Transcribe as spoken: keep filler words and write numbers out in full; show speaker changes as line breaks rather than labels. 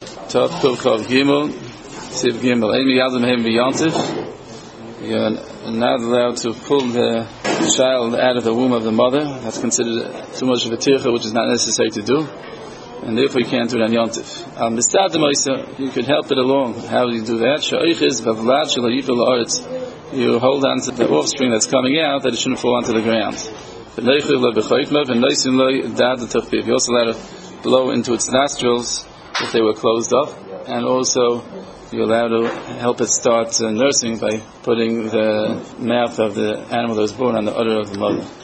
Tov Chav Gimel, Siv Gimel. Amy Yazim Hem V'Yantif. You're not allowed to pull the child out of the womb of the mother. That's considered too much of a tircha, which is not necessary to do, and therefore you can't do it on Yantif. Um, you could help it along. How do you do that? You hold on to the offspring that's coming out, that it shouldn't fall onto the ground. You're also allowed to blow into its nostrils if they were closed up, and also you're allowed to help it start uh, nursing by putting the mouth of the animal that was born on the udder of the mother.